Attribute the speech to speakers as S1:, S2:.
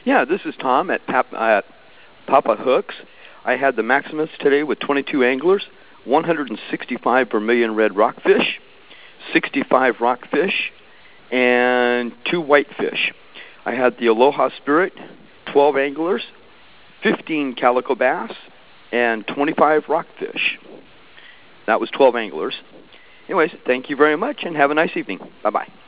S1: Yeah, this is Tom at Papa Hooks. I had the Maximus today with 22 anglers, 165 vermilion red rockfish, 65 rockfish, and 2 whitefish. I had the Aloha Spirit, 12 anglers, 15 calico bass, and 25 rockfish. That was 12 anglers. Anyways, thank you very much, and have a nice evening. Bye-bye.